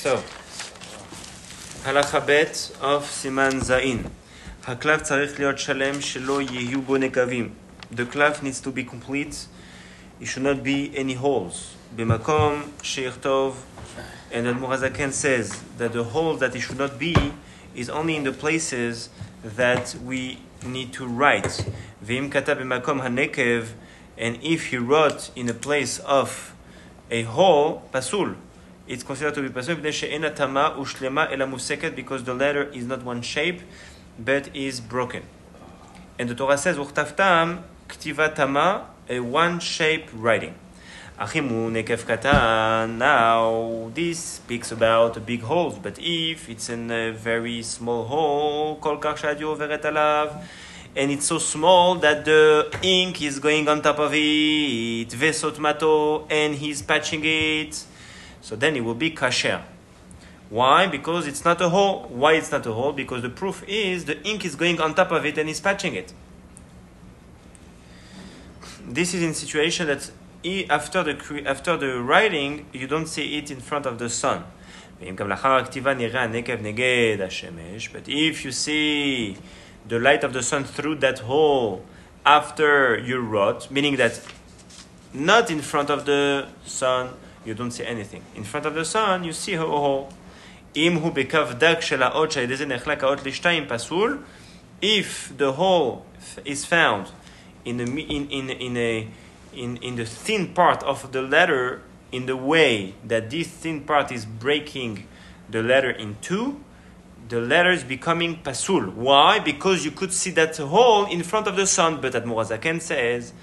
So, הלכה ב' of סימן זין. הכלב צריך להיות שלם שלא יהיו בו נקבים. The clef needs to be complete. It should not be any holes. במקום שיכתוב, and the Morazaken says that the hole that it should not be is only in the places that we need to write. ואם כתב במקום הנקב, and if he wrote in a place of a hole, פסול. It's considered to be פסול, מפני שאין התאמה ושלמה אלא מוסקת, because the letter is not one shape, but is broken. And the Torah says, וכתבתם כתיבה תמה, a one shape writing. אחים הוא נקב קטן. Now, this speaks about big holes, but if it's in a very small hole, כל כך שהדיו עוברת עליו, and it's so small that the ink is going on top of it, וסותמתו, and he's patching it, so then it will be kasher. Why? Because it's not a hole. Why it's not a hole? Because the proof is the ink is going on top of it and he's patching it. This is in situation that after the writing, you don't see it in front of the sun. But if you see the light of the sun through that hole after you wrote, meaning that not in front of the sun, you don't see anything. In front of the sun, you see a hole. If the hole is found in the thin part of the letter, in the way that this thin part is breaking the letter in two, the letter is becoming pasul. Why? Because you could see that hole in front of the sun. But at Morazaken says,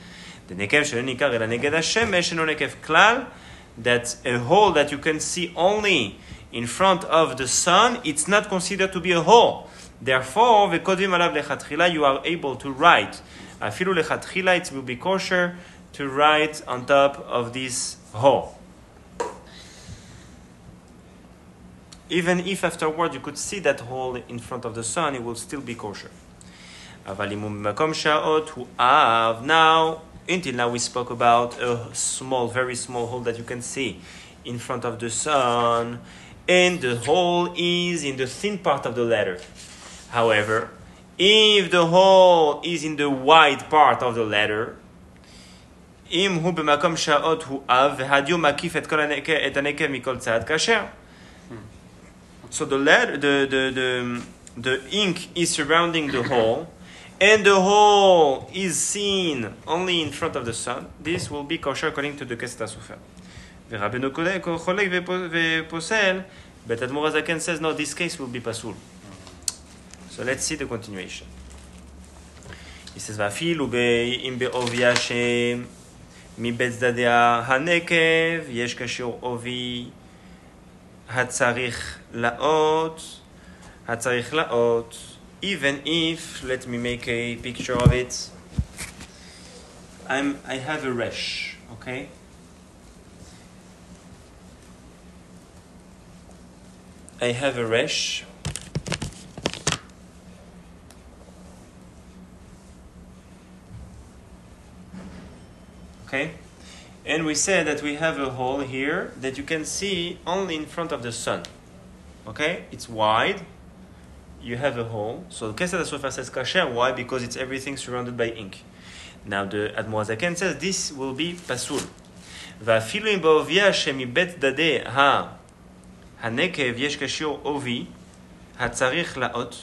that a hole that you can see only in front of the sun, it's not considered to be a hole. Therefore, you are able to write. It will be kosher to write on top of this hole. Even if afterward you could see that hole in front of the sun, it will still be kosher. Now, until now we spoke about a small, very small hole that you can see in front of the sun, and the hole is in the thin part of the letter. However, if the hole is in the wide part of the letter, אם הוא במקום שעות הוא אב, והדיו מקיף את הנקב מכל צד כאשר. So the ink is surrounding the hole, and the hole is seen only in front of the sun. This will be kosher according to the Kesset HaSofer. ורבנו חולק ופוסל, but Admor HaZaken says no, this case will be pasul. So let's see the continuation. He says, ואפילו אם בעובי השם מבית צדדיה הנקב יש קשור עובי הצריך לאות, even if, let me make a picture of it, I have a resh, okay? I have a resh. Okay? And we said that we have a hole here that you can see only in front of the sun. Okay? It's wide. You have a hole. So Kesset HaSofer says kasher. Why? Because it's everything surrounded by ink. Now the Admor HaZaken says this will be pasul. ואפילו אם בעוביה שמבית צדדי הנקב יש קשור עובי הצריך לאות,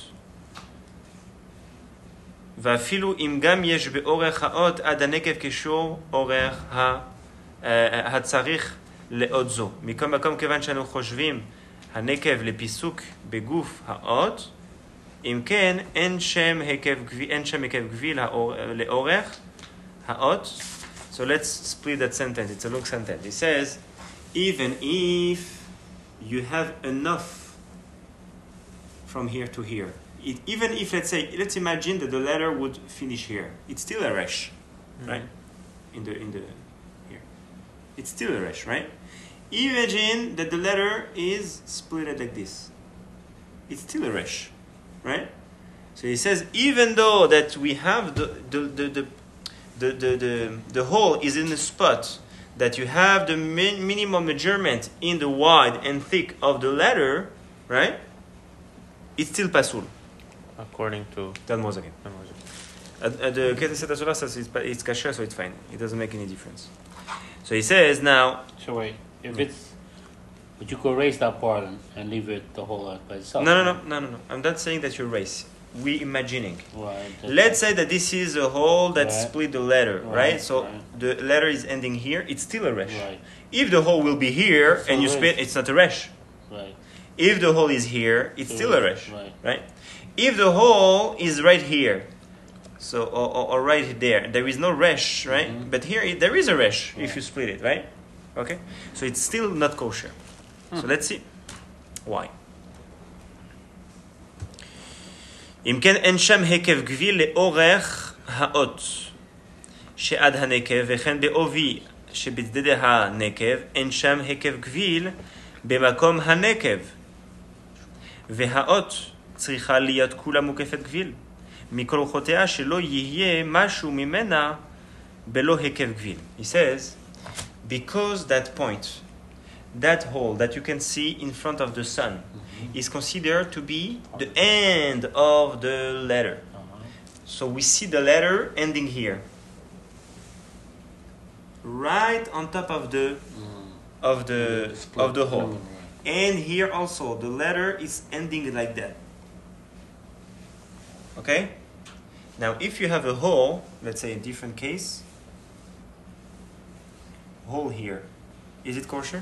ואפילו אם גם יש באורך האות עד הנקב קשור אורך הצריך לאות זו. מכל מקום, כיוון שאנו חושבים הנקב לפיסוק בגוף האות, אם כן אין שם היקף גביל לאורך האות. So let's split that sentence. It's a long sentence. It says, even if you have enough from here to here, even if, let's imagine that the letter would finish here, it's still a resh, right? In the here, it's still a resh, right? Imagine that the letter is split like this, it's still a resh, right? So he says, even though that we have the hole is in a spot that you have the minimum measurement in the wide and thick of the letter, right? It's still pasul. According to Tell again. The Keteseta Sofer says it's kasher, so it's fine. It doesn't make any difference. So he says now. So wait, if it's, but you could erase that part and leave it the whole by itself. No. I'm not saying that you erase. We imagining. Right. Let's say that this is a hole that split the letter, right? So right. the letter is ending here. It's still a resh. Right. If the hole will be here It's and you split, it's not a resh. Right. If the hole is here, it's So still a resh, right. If the hole is right here, so or right there is no resh, right? Mm-hmm. But here there is a resh Right. if you split it, right? Okay, so it's still not kosher. So let's see why. אם כן אין שם היקב גביל לאורך האות שעד הנקב וכן בעובי שבצדדי הנקב אין שם היקב גביל במקום הנקב והאות צריכה להיות כולה מוקפת גביל מכל רוחותיה שלא יהיה משהו ממנה בלא היקב גביל. He says, because that point, that hole that you can see in front of the sun is considered to be the end of the letter. So we see the letter ending here, right on top of the hole, and here also the letter is ending like that. Okay. Now, if you have a hole, let's say a different case, hole here, is it kosher?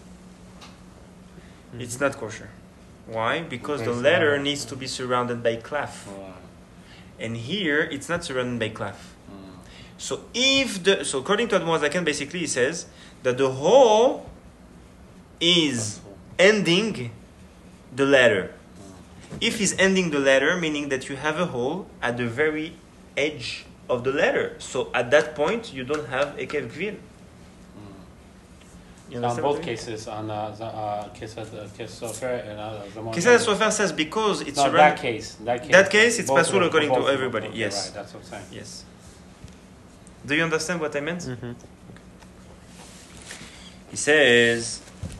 It's not kosher. Why? Because the letter needs to be surrounded by clef. And here, it's not surrounded by clef. So according to Admor Zaken, basically he says that the hole is ending the letter. If he's ending the letter, meaning that you have a hole at the very edge of the letter. So at that point, you don't have Ekev Gvil. On both cases, on Kesed Sofer and Zaman. Kesed Sofer says because it's no, surrounded. That case, it's pasul according to everybody. Okay, yes. Right, that's what I'm saying. Yes. Do you understand what I meant? Mm-hmm. He says,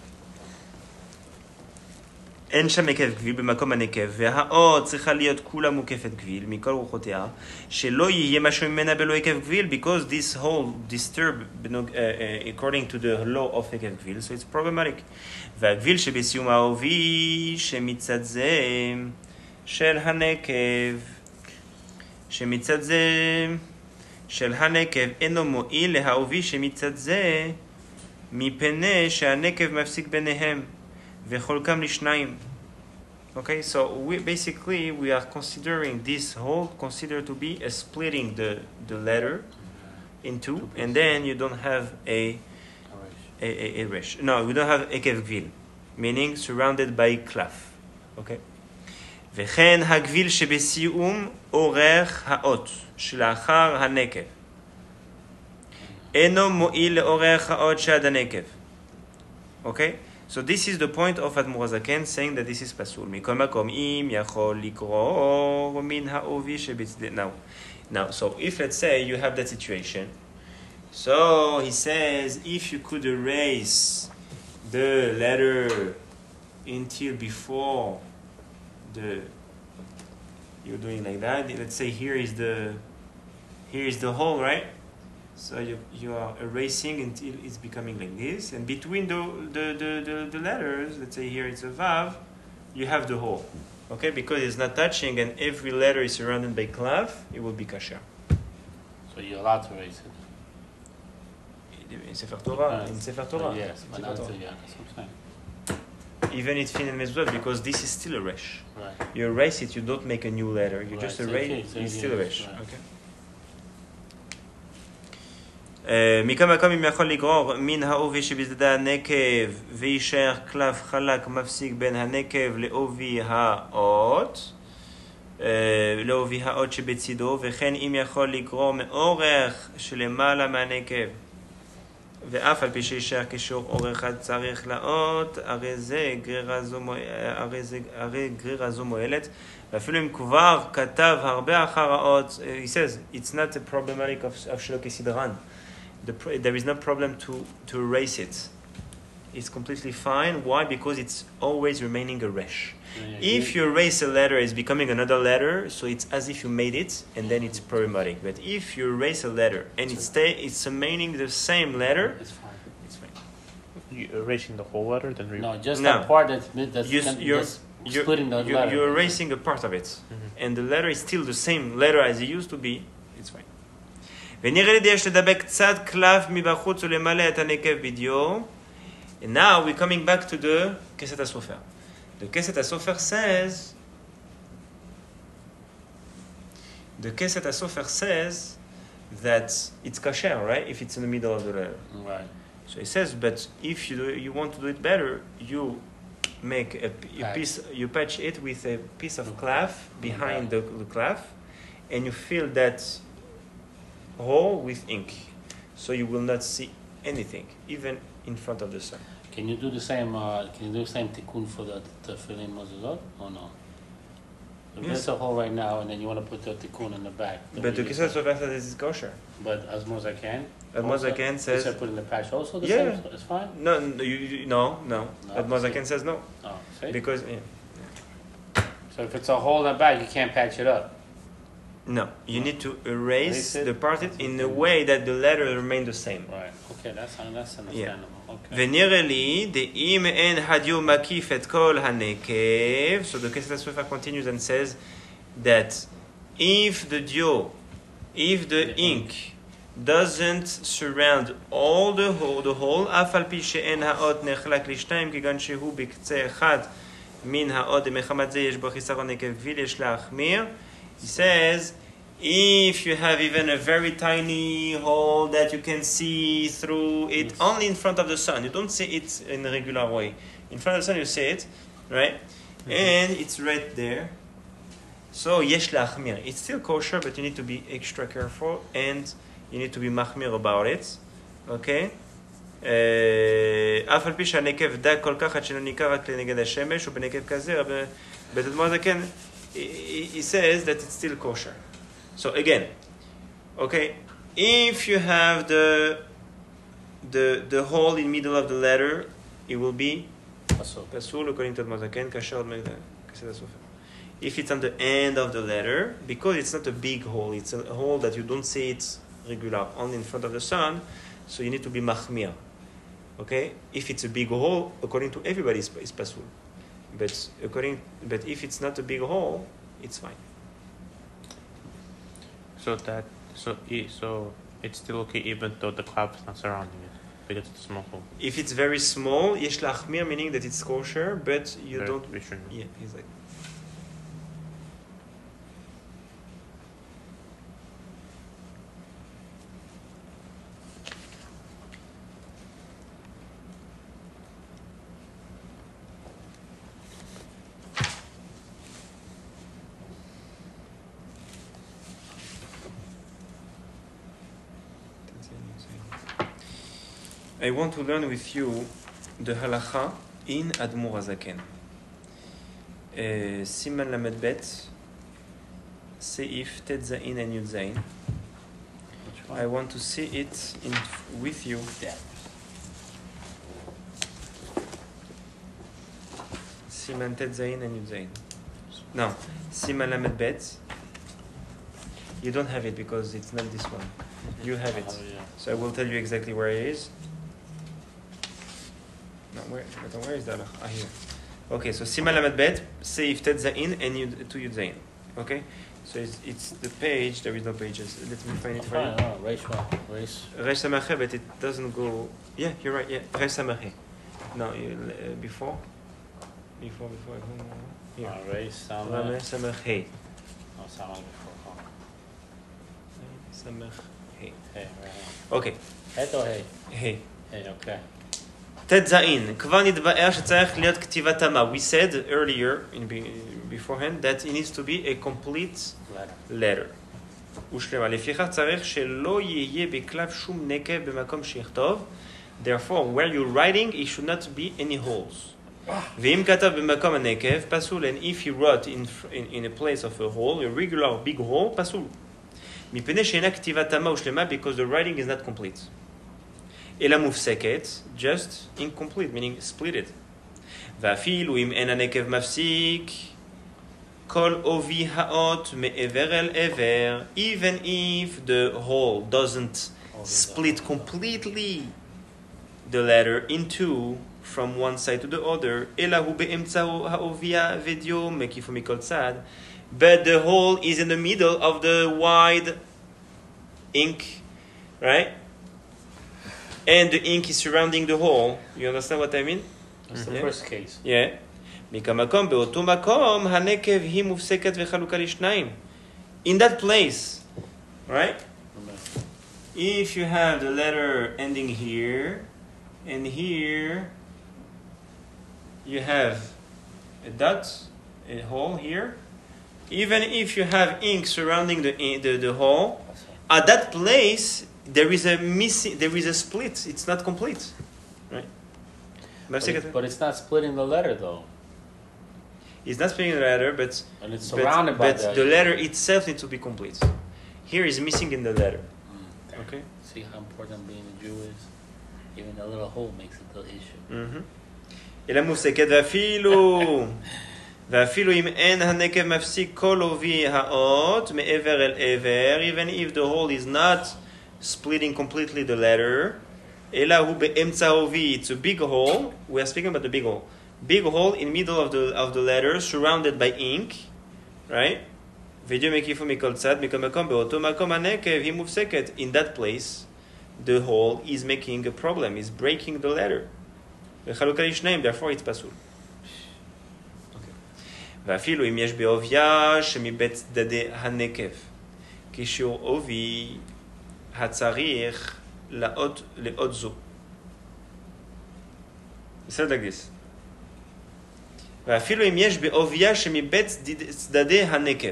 אין שם היקף גביל במקום הנקב, והאות צריכה להיות כולה מוקפת גביל מכל רוחותיה, שלא יהיה משהו ממנה בלא היקף גביל, because this whole disturb according to the law of היקף גביל, so it's problematic. והגביל שבסיום העובי שמצד זה של הנקב, שמצד זה של הנקב אינו מועיל להעובי שמצד זה, מפני שהנקב מפסיק ביניהם. וחולקם לשניים. Okay, so we are considering this whole considered to be a splitting the letter in two, and then you don't have a resh. No, we don't have ekev gvil, meaning surrounded by clef. Okay. וכן הגביל שבסיום אורך האות שלאחר הנקב אינו מועיל לאורך האות שעד הנקב. Okay? So this is the point of Admor Zaken saying that this is pasul. מכל מקום, אם יכול לגרור מן העובי שבצדדי. Now, so if let's say you have that situation, so he says if you could erase the letter until before you're doing like that. Let's say here is the hole, right? So you are erasing until it's becoming like this, and between the letters, let's say here it's a vav, you have the hole, okay? Because it's not touching, and every letter is surrounded by clef, it will be kasher. So you're allowed to erase it. In Sefer Torah, yes, but not until that's what I'm saying. Even it's fin and mezuzot, because this is still a resh. Right. You erase it, you don't make a new letter. You just erase it, it's still a resh. Right. Okay. מכל מקום אם יכול לגרור מן העובי שבצדדי הנקב וישאר קלף חלק מפסיק בין הנקב לעובי האות שבצידו, וכן אם יכול לגרור מאורך שלמעלה מהנקב ואף על פי שישאר קישור אורך צריך לאות, הרי גרירה זו מועלת, ואפילו אם כבר כתב הרבה אחר האות, he says it's not a problematic of שלא כסדרן, there is no problem to erase it. It's completely fine. Why? Because it's always remaining a resh. If you erase a letter, it's becoming another letter, so it's as if you made it, and then it's problematic. But if you erase a letter and it's remaining the same letter, It's fine. it's fine. You erasing the whole letter, then No, just No. that part that's You're splitting the letter. You're erasing a part of it, and the letter is still the same letter as it used to be. It's fine. ונראה לי יש לדבק קצת קלף מבחוץ ולמלא את הנקב בדיו. And now we're coming back to the Keset HaSofer. The Keset HaSofer says that it's kasher, right? If it's in the middle of the letter. Right. So it says, but if you want to do it better, you make you patch it with a piece of cloth behind the cloth, and you fill that hole with ink, so you will not see anything, even in front of the sun. Can you do the same? Can you do the same tikkun for the tefillin mezuzot or no? If Yes. there's a hole right now, and then you want to put the tikkun in the back. But the Keset HaSofer says it's kosher. But as much as I can. Admozaken says Is I put in the patch also the Yeah. same? It's fine. no. No. Admozaken says no Oh, see? because So if it's a hole in the back, you can't patch it up. no, you need to erase Erase it. the part in a way that the letter remain the same. Right. Okay, that's understandable. Okay. ונראה לי, דאם אין הדיו מקיף את כל הנקב, so the Keset HaSofer continues and says that if the ink doesn't surround all the whole, אף על פי שאין האות נחלק לשניים, כגון שהוא בקצה אחד מן האות, מחמת זה יש בו חיסרון עקב ויש להחמיר. He says, if you have even a very tiny hole that you can see through it only in front of the sun, you don't see it in a regular way. In front of the sun you see it, right? And it's right there. So yesh la'achmir. It's still kosher, but you need to be extra careful and you need to be machmir about it. Okay? אף על פי שהנקב דק כל כך עד שלא ניכר רק לנגד השמש ובנקב כזה, but Admozaken, he says that it's still kosher. So again, okay, if you have the hole in the middle of the letter, it will be pasul according to Admozaken, kasher Keset HaSofer. If it's on the end of the letter, because it's not a big hole, it's a hole that you don't see it regular, only in front of the sun, so you need to be machmir. Okay, if it's a big hole, according to everybody, is pasul. But if it's not a big hole, it's fine. So it's still okay even though the cloud is not surrounding it because it's a small hole. If it's very small, yesh lachmir, meaning that it's kosher, but you Very don't. restricted. Yeah, exactly. I want to learn with you the halacha in Admor HaZaken. Siman Lamed Bet, Seif Tet Zain and Yud Zain. Which one? I want to see it with you. Yeah. Siman Tet Zain and Yud Zain. No, Siman Lamed Bet. You don't have it because it's not this one. You have it. Oh, yeah. So I will tell you exactly where it is. No, where is that? Ah, here. Okay, so Siman Lamed Bet, Seif Tet Zain and Yud Zain. Okay? So it's the page, there is no pages. Let me find it for you. Oh, race. Resh Samache, but it doesn't go. Yeah, you're right. Yeah, Resh Samache. No, before. Here. Race, Sama. Resh Samache. Oh, Sama before. Samache. Hey, right. Okay. Het or hey? Hey. Hey, okay. ט' זין, כבר נתבאר שצריך להיות כתיבת תמה. We said earlier, beforehand, that it needs to be a complete letter. ושלמה. לפיכך צריך שלא יהיה בקלף שום נקב במקום שיכתוב. Therefore, where you're writing, it should not be any holes. ואם כתב במקום הנקב, פסול. And if you wrote in a place of a hole, a regular big hole, פסול. מפני שאינה כתיבת תמה ושלמה, because the writing is not complete. אלא מופסקת, just incomplete, meaning split it. ואפילו אם אין הנקב מפסיק, כל עובי האות מעבר אל עבר, even if the whole doesn't split completely the letter in two from one side to the other, אלא הוא באמצע העובי הוודיו מקיף ומכל צד, but the hole is in the middle of the wide ink, right? And the ink is surrounding the hole. You understand what I mean? That's the Yeah. first case. Yeah. מכמקום, באותו מקום, הנקב היא מופסקת וחלוקה לשניים. In that place, right? If you have the letter ending here, and here you have a dot, a hole here, even if you have ink surrounding the hole, at that place there is a split. It's not complete, right? But it's not splitting the letter though. It's not splitting the letter, but And it's surrounded by the letter itself needs to be complete. Here is missing in the letter. Okay. See how important being a Jew is? Even a little hole makes it the issue. אלא מופסקת ואפילו אם אין הנקב מפסיק כל עובי האות מעבר אל עבר, even if the hole is not splitting completely the letter, אלא הוא באמצע העובי, it's a big hole, we are speaking about the big hole in middle of the letter surrounded by ink, right? וידיו מקיפו מכל צד, מכל מקום, באותו מקום הנקב היא מופסקת. In that place, the hole is making a problem, is breaking the letter. וחלוקה לשניים, therefore it's פסול. ואפילו אם יש בעוביה שמבית צדדי הנקב, כשיעור עובי הצריך לאות זו. בסדר דגדיס. ואפילו אם יש בעוביה שמבית צדדי הנקב.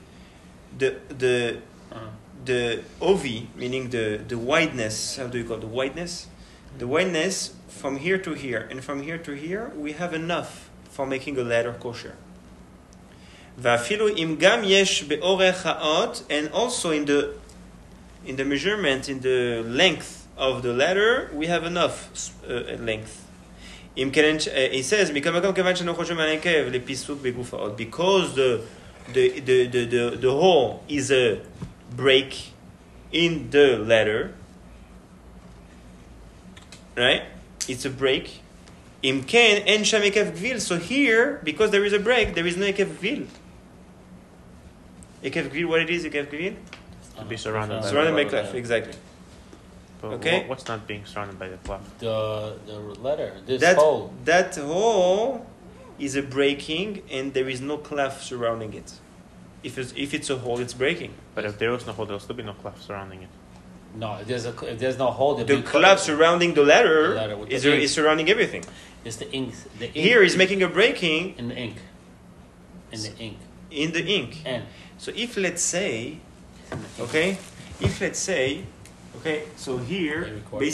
The ovi, meaning the wideness, how do you call it? The wideness? The wideness from here to here and from here to here, we have enough for making a letter kosher. ואפילו אם גם יש באורך האות, and also in the measurement, in the length of the letter, we have enough length. אם כן, he says, מכמקום כיוון שאנו חושבים על הנקב לפיסוק בגוף האות, because the hole is a break in the letter, right? It's a break. אם כן, אין שם היקף גביל. So here, because there is a break, there is no היקף גביל. היקף גביל, what it is, היקף גביל? To be surrounded by Surrounded by the clef, exactly. But Okay. what's not being surrounded by the cloth? The letter, this hole. That hole is a breaking, and there is no clef surrounding it. If it's a hole, it's breaking. But if there was no hole, there'll still be no clef surrounding it. No, if there's no hole, The clef surrounding the letter, with the ink. is surrounding everything. It's the ink. The ink Here is making a breaking in the ink. In the ink. in the ink. And So if let's say, okay, so here Are you recording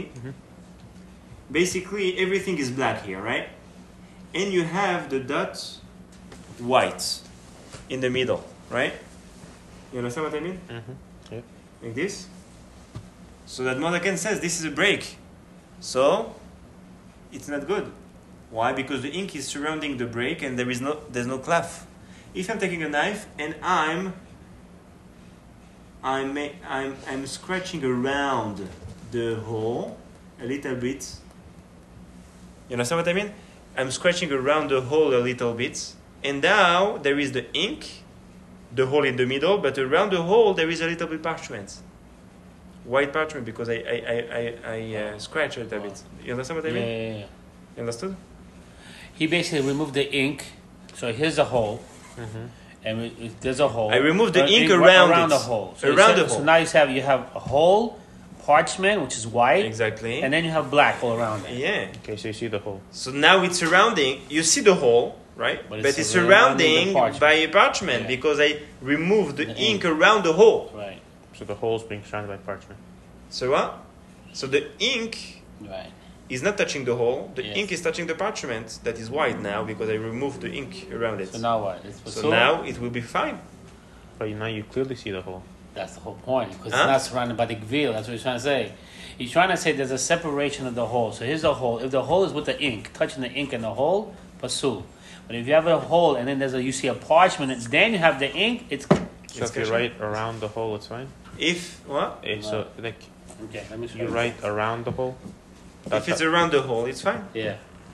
basically everything is black here, right? And you have the dot white in the middle, right? You understand what I mean? Yep. Like this. So that Mordecai says this is a break. So it's not good. Why? Because the ink is surrounding the break and there's no clef. If I'm taking a knife and I'm scratching around the hole a little bit. You understand what I mean? I'm scratching around the hole a little bit, and now there is the ink, the hole in the middle, but around the hole there is a little bit parchment, white parchment, because I scratch a little bit. You understand what I mean? yeah. You understood? He basically removed the ink. So here's a hole. And there's a hole. I removed the ink around around the it. hole. So Around the So hole. now you have a hole, parchment, which is white, Exactly. and then you have black all around it. Yeah. Okay, so you see the hole. So now it's surrounding. You see the hole, right? But But it's it's surrounding surrounding the parchment. by a parchment Yeah. because I removed the The ink ink. around the hole. Right, So the hole's being surrounded by parchment. So what? So the ink right. is not touching the hole. The Yes. ink is touching the parchment that is white now because I removed the ink around it. So now what? It's So now it will be fine. But now you clearly see the hole. That's the whole point, because Huh? it's not surrounded by the gvil. That's what he's trying to say. He's trying to say there's a separation of the hole. So here's the hole. If the hole is with the ink, touching the ink in the hole, pasul. But if you have a hole and then you see a parchment, and then you have the ink, it's So It's if you kosher. write around the hole, it's fine. If what? So like okay. Let me show you write around the hole. If it's around the hole, it's fine. Yeah.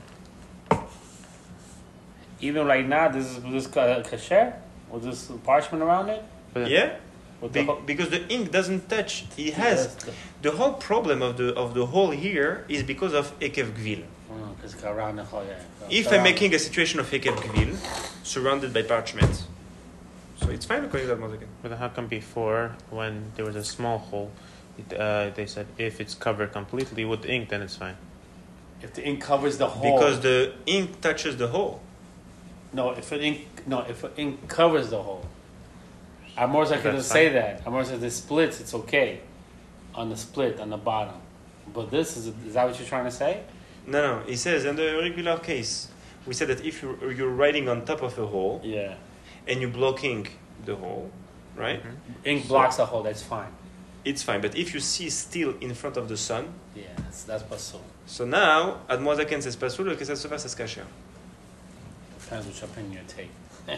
Even right now, this kasher with this parchment around it. But Yeah, With the ho- because the ink doesn't touch. It has the whole problem of the hole here is because of ekev gvil. Because it's around the hole. Yeah. If I'm making a situation of ekev gvil, surrounded by parchment, so it's fine according to that again. But how come before, when there was a small hole, they said if it's covered completely with ink, then it's fine. If the ink covers the hole. Because the ink touches the hole. if the ink covers the hole. Amorza That's couldn't say fine. that. Amorza said the splits, it's okay. On the split, on the bottom. But this is that what you're trying to say? No. He says in the regular case, we said that if you're writing on top of a hole Yeah. and you're blocking the hole, right? Mm-hmm. Ink blocks the hole, that's fine. It's fine. But if you see still in front of the sun, Yeah, that's pasul. so now Admozaken says pasul, le Kesef Sofer says kasher. Depends which opinion you take.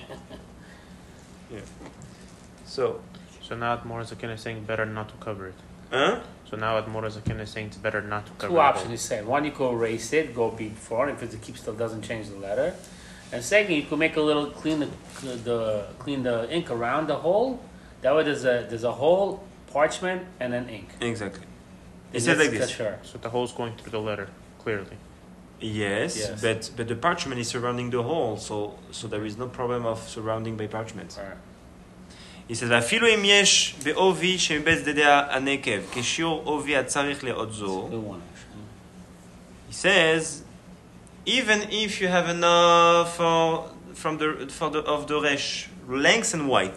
Yeah. So, So now Admor Zaken is saying better not to cover it. huh? So now Admor Zaken is saying it's better not to cover Two it. options he said. One, you could erase it, go before, if it keeps still doesn't change the letter. And second, you could make a little clean the ink around the hole. That way, there's a hole, parchment, and then ink. Exactly. He And says that's like this. kasher. So the hole's going through the letter clearly. Yes, Yes. but the parchment is surrounding the hole, so there is no problem of surrounding by parchment. Right. He says, ואפילו אם יש בעובי שמבית צדדיה הנקב, כשיעור עובי הצריך לעוד זו, Good one, actually. he says, even if you have enough of the resh, length and wide,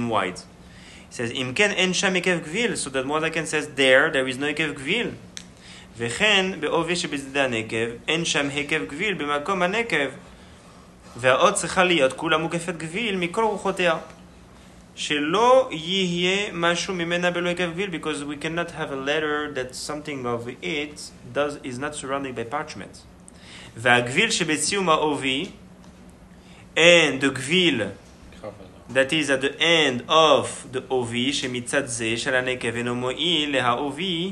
he says, אם כן אין שם עקב גביל, so that Mozaken says there is no עקב גביל. וכן בעובי שבצדדי הנקב, אין שם עקב גביל במקום הנקב, והאות צריכה להיות כולה מוקפת גביל מכל רוחותיה. שלא יהיה משהו ממנה בלא עקב גביל, because we cannot have a letter that something of it is not surrounded by parchment. והגביל שבציום העובי, and the גביל that is at the end of the עובי שמצד זה של הנקב אינו מועיל להעובי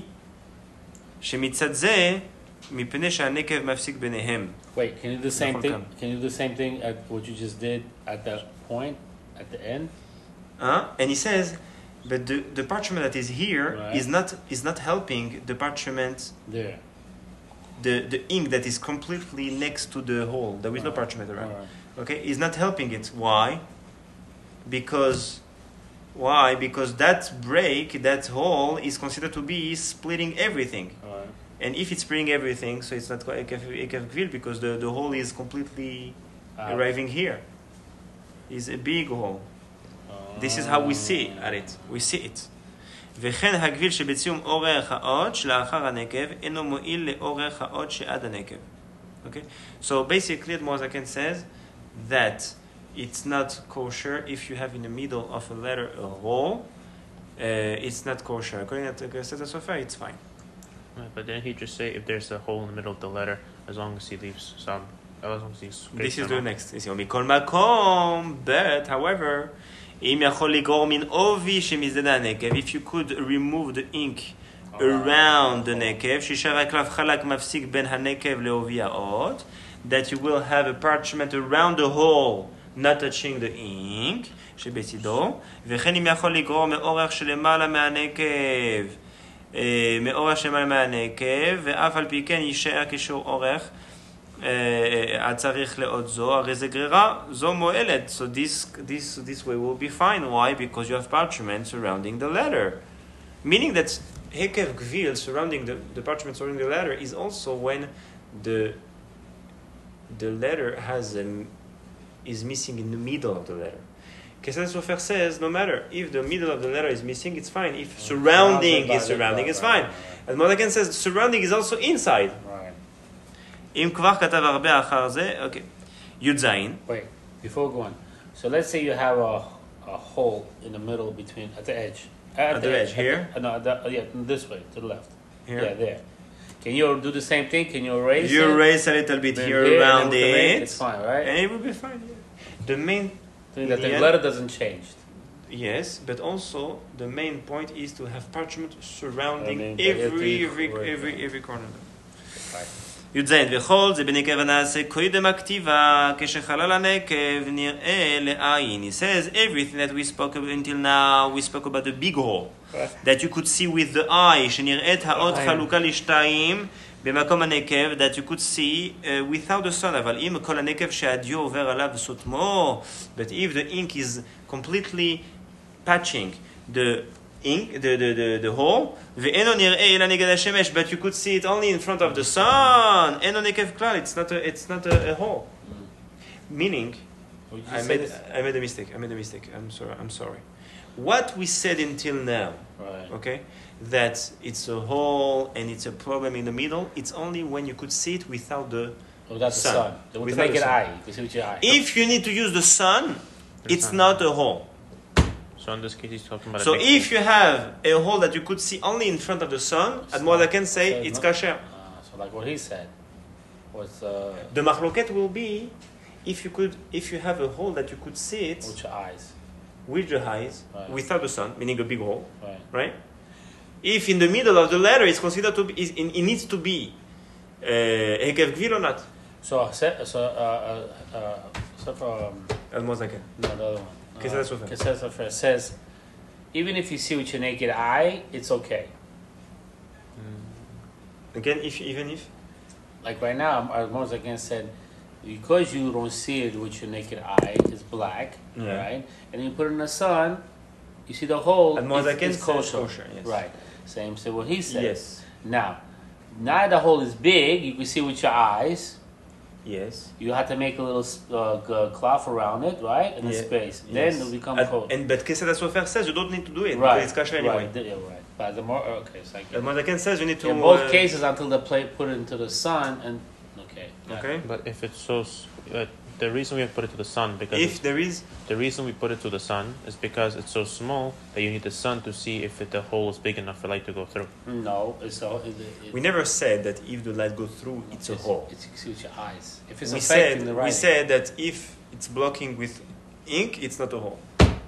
שמצד זה מפני שהנקב מפסיק ביניהם. Wait, can you do the same יכול thing? גם. Can you do the same thing at what you just did at that point, at the end? And he says, but the parchment that is here Right. is not helping the parchment, There. the ink that is completely next to the hole. There is no parchment around. Alright. Okay, is not helping it. Why? Because that break, that hole, is considered to be splitting everything. Alright. And if it's splitting everything, so it's not Ekev Gvil, because the hole is completely arriving here. It's a big hole. This is how we see at it. We see it. וכן הגביל שבציום אורך האות שלאחר הנקב אינו מועיל לאורך האות שעד הנקב. Okay? So basically, Mozaken says that it's not kosher if you have in the middle of a letter a hole. It's not kosher. According to Kesef Sofer, it's fine. Right, but didn't he just say if there's a hole in the middle of the letter, as long as he leaves some, as long as he's This is the next. מכל מקום, but however, אם יכול לגרור מן עובי שמזדד הנקב, if you could remove the ink around the נקב, שישאר רק לאו חלק מפסיק בין הנקב לעובי האות, that you will have a parchment around the hole, not touching the ink, שבצידו, וכן אם יכול לגרור מאורך שלמעלה מהנקב, מאורך שלמעלה מהנקב, ואף על פי כן יישאר כשיעור אורך, צריך לעוד זו, הרי זה גרירה, זו מועלת. So this way will be fine. Why? Because you have parchment surrounding the letter. Meaning that Hekev Gvil surrounding the parchment surrounding the letter is also when the letter is missing in the middle of the letter. Kesef Sofer says no matter if the middle of the letter is missing, it's fine. If surrounding is surrounding, it's fine. And Mozaken says surrounding is also inside. אם כבר כתב הרבה אחר זה, אוקיי. י"ז. Wait, before going. So let's say you have a hole in the middle between, at the edge. At the edge, here? No, this way, to the left. Here? Yeah, there. Can you do the same thing? Can you erase You it? erase a little bit Then here around and then with the ring, it. It's fine, right? And it will be fine. Yeah. The main Think that the yeah. letter doesn't change. Yes, but also the main point is to have parchment surrounding Surrounding every corner. Right. י"ז וכל זה בנקב הנעשה קודם הכתיבה כשחלל הנקב נראה לעין. He says everything that we spoke about until now, we spoke about the big hole that you could see with the eye, שנראית האות חלוקה לשתיים במקום הנקב, that you could see without the sun. אבל אם כל הנקב שהדיו עובר עליו סותמו, but if the ink is completely patching the ink, the hole, ואינו נראה אלא נגד השמש, but you could see it only in front of the sun, אינו נקב כלל, it's not a hole. Meaning, I made a mistake. I'm sorry. What we said until now, Right. okay, that it's a hole and it's a problem in the middle, it's only when you could see it without the Without the sun. sun. To Without make the it sun. eye. You can see with your eye. If you need to use the sun, it's sun. not a hole. So in this case, he's talking about. So a big if you have a hole that you could see only in front of the sun, Admor can say So it's not- kasher. So like what he said was The machloket will be if you have a hole that you could see it with your eyes. with your eyes Right. without the sun, meaning a big hole, Right. right? If in the middle of the letter it's considered to be, it needs to be Hekev Gvil or not? So Admor Zaken. no, the other one. Kesed Sofer. Kesed Sofer says even if you see with your naked eye, it's okay. Again, even if Like right now, Admor Zaken said because you don't see it with your naked eye, it's black, Yeah. right? And you put it in the sun, you see the hole. Admor Zaken it's says kosher. kosher, yes. Right. Same. So what he said. yes, Now the hole is big. You can see with your eyes. yes. You have to make a little cloth around it, right? In a Yeah, space. yes. Then it'll become cold. But Kesed Sofer says you don't need to do it Right. because it's kasher anyway. Right. Yeah, right. But the more okay, so I get it. Admor Zaken says you need to In both cases, until the plate put it into the sun, and okay. got it. Okay. But if it's so, the reason we have put it to the sun because If there is the reason we put it to the sun is because it's so small that you need the sun to see if the hole is big enough for light to go through. No, it's a. We never said that if the light goes through, it's a hole. It's you can see with your eyes. If it's We affecting the said, writing. we said that if it's blocking with ink, it's not a hole.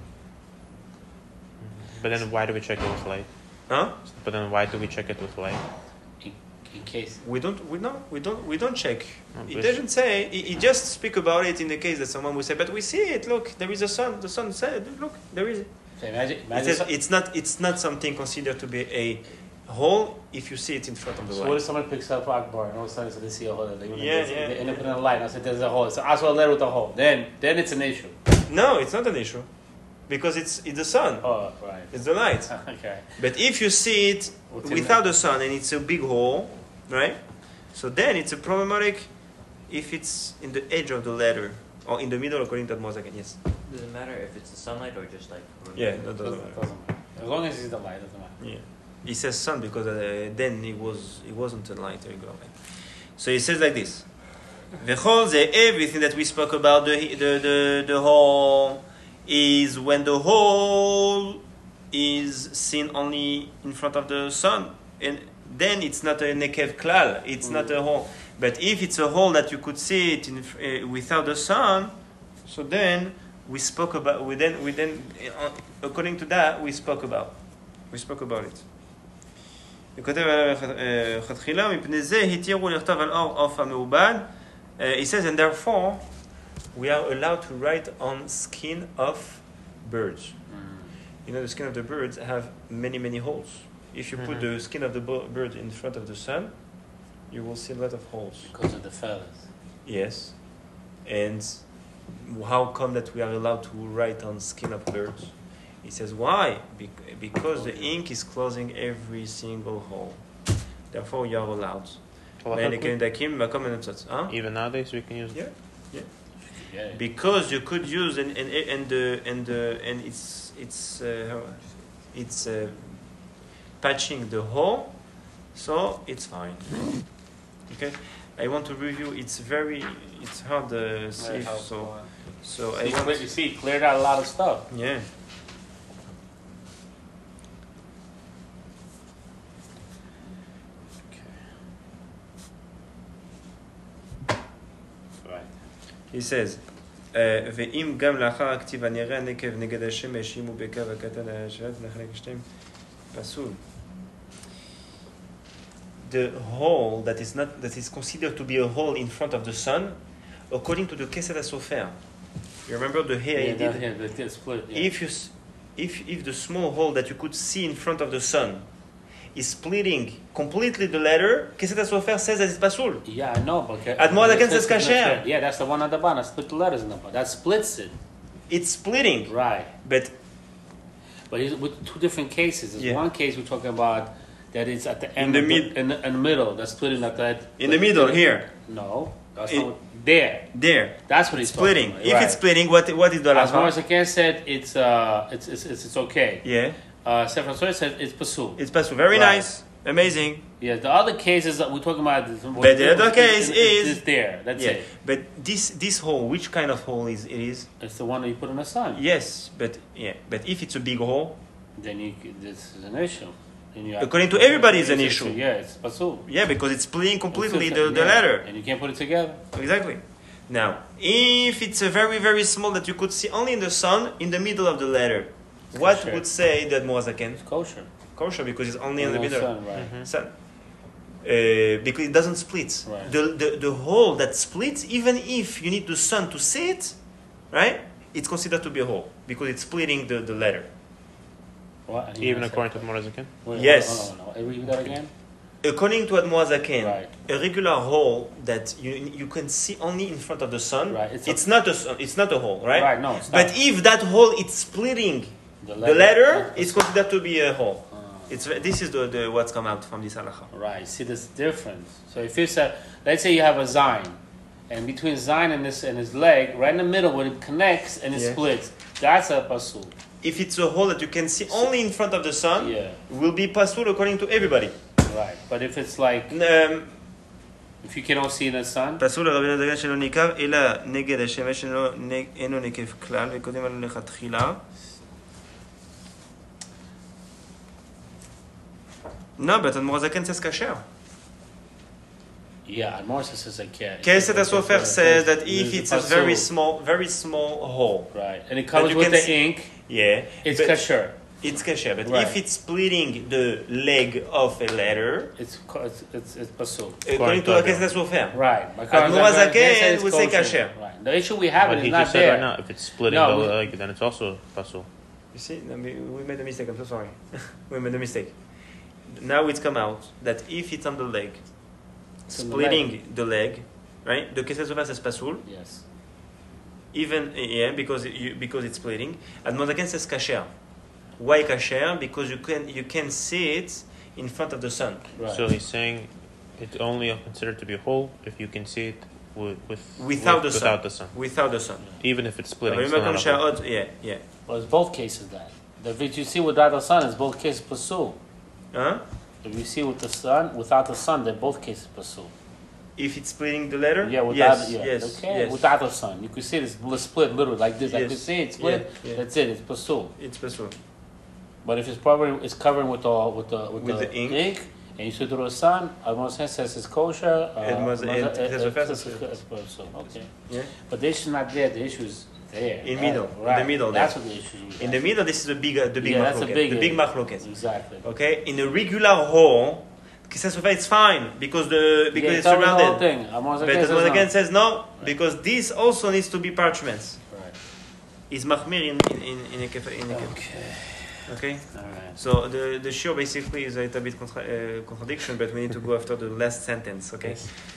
But then why do we check it with light? Huh? But then why do we check it with light? in case. We don't check. No, It but- doesn't say. He just speak about it in the case that someone will say, "But we see it. Look, there is a sun. The sun said, look, there is it." So imagine It says it's not something considered to be a hole if you see it in front of the So what if light. someone picks up Akbar and all of a sudden they see a hole? They Yeah. They end up putting a light. And I said, "There's a hole." So I saw a letter with a hole. Then it's an issue. No, it's not an issue, because it's the sun. Oh, right. It's the light. Okay. But if you see it Within without the- the sun and it's a big hole, right? So then it's a problematic if it's in the edge of the letter or in the middle according to Mozakan. Yes. Does it matter if it's the sunlight or just like? Yeah, that doesn't Doesn't matter. matter. As long as it's the light, doesn't matter. Yeah. He says sun because then it wasn't a light, a regular light. So he says like this. V'chol ze, everything that we spoke about the hole is when the hole is seen only in front of the sun, and then it's not a nekev klal, it's not a hole. But if it's a hole that you could see it without the sun, so then we spoke about according to that we spoke about it. וכותב חתחילה מפני זה התירו לכתוב על אור עוף המעובד. He says, and therefore we are allowed to write on skin of birds. You know, the skin of the birds have many holes. If you put the skin of the bird in front of the sun, you will see a lot of holes. Because of the feathers. Yes. And how come that we are allowed to write on skin of birds? He says, why? Because the ink is closing every single hole. Therefore, you are allowed. Huh? Even nowadays we can use. Yeah. Yeah. Because you could use and it's patching the hole, so it's fine. Okay, I want to review. It's hard sieve, so I want. You see, cleared out a lot of stuff. Yeah. He says, ואם גם לאחר הכתיב הנראה הנקב נגד השמש, אם הוא בקו הקטן השבת, נחלק שתיים פסול. The hole that is considered to be a hole in front of the sun, according to the Keset HaSofer. You remember the hair he did? The split. Yeah. If the small hole that you could see in front of the sun is splitting completely the letter, Keset HaSofer says that it's pasul. Yeah, I know, but Admor HaZaken says kasher. Yeah, that's the one at the bottom. Split the letters in the bottom. That splits it. It's splitting. Right. But But with two different cases. There's Yeah. one case we're talking about that it's at the end, the of mid- in the middle. That's splitting like that. in the middle here, No, that's It- not there. there, That's what he's splitting. talking If about. it's splitting, what is the As far halacha? as Ken said, it's okay. Yeah, Sefer Soyer said it's pasul. it's pasul. Very Right. nice, amazing. Yeah, the other cases that we're talking about. But the other case is- it's there. That's Yeah, it. but this hole, which kind of hole is it? Is It's the one that you put in the sun. yes, but if it's a big hole, Then this is an issue. Then you have According to everybody, it's an issue. Yeah, it's pasul. yeah, because it's splitting completely It's the yeah, letter. and you can't put it together. Exactly. Now, if it's a very, very small that you could see only in the sun, in the middle of the letter, what Kosher. would say that Admor HaZaken? It's kosher. Kosher, because it's only in the No middle. sun, right? Sun. Because it doesn't split. Right. The hole that splits, even if you need the sun to see it, right? It's considered to be a hole because it's splitting the letter. What? Even according to Admor HaZaken? Wait, Yes. hold on. Read that again. According to Admor HaZaken, Right. a regular hole that you can see only in front of the sun, Right, it's not a hole, right? Right, no, it's But not. if that hole is splitting the letter, it's considered to be a hole. This is the what's come out from this halacha. Right. See this difference. So if it's let's say you have a Zion, and between Zion and his leg, right in the middle where it connects and it Yeah. splits, that's a pasul. If it's a hole that you can see only in front of the sun, Yeah. it will be pasul according to everybody. Right. But if it's like if you cannot see in the sun, פסול לרבי נדגן שלא ניכר, אלא נגד השמש אינו נקב כלל, וקודם עלינו לכתחילה. No, but Admor HaZaken says kasher. yeah, Admor says I can't. Keset HaSofer says that if it's a pasul. very small hole, Right, and it covers you with can the see- ink, yeah, it's but kasher. it's kasher. But Right. if it's splitting the leg of a letter, It's pasul. according to Keset HaSofer, Right. Admor HaZaken would say kasher. Right. The issue we have But is he not just said there. right now, if it's splitting No, the we- leg, then it's also pasul. You see, we made a mistake. I'm so sorry. We made a mistake. Now it's come out that if it's on the leg, It's on the splitting the leg, right? The Keset HaSofer says pasul. Yes. Even because it's splitting. Admor HaZaken says kasher. Why kasher? Because you can see it in front of the sun. Right. So he's saying it's only considered to be a hole if you can see it Without the sun. without the sun. Without the sun. Even if it's splitting. It's Remember, still not a hole. yeah. Well, it's both cases that. If you see without the sun, it's both cases pasul. Huh? If you see with the sun, without the sun, then both cases pasul. If it's splitting the letter? Yeah, without yes, yeah. yes, Okay, yes. without the sun, you can see it's split literally like this. Like Yes. you see it split. Yeah, yeah. That's it. It's pasul. It's pasul. But if it's covering with the ink. and you see through the sun, Admor says it's kosher. Keset HaSofer says it's pasul. Okay. Yeah. But the issue is not there. The issue is there. In middle. Right. In the middle That's there. what the issue is. In the middle, this is the big Yeah, that's a machloket. big The big machloket. Exactly. Okay? In a regular hole, Keset HaSofer it's fine because it's The whole surrounded. thing. Admor But HaZaken Admor says HaZaken says no, because this also needs to be parchments. no. Right. Is machmir in a kef. Okay. Okay? All right. So the shiur basically is a little bit contradiction, but we need to go after the last sentence, okay?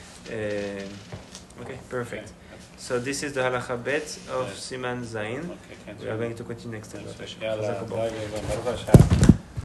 Okay, perfect. So this is the halacha bet of Yes. Siman Zayin. Okay, We are going to continue next time. يلا Chazak u'brach. باي باي باي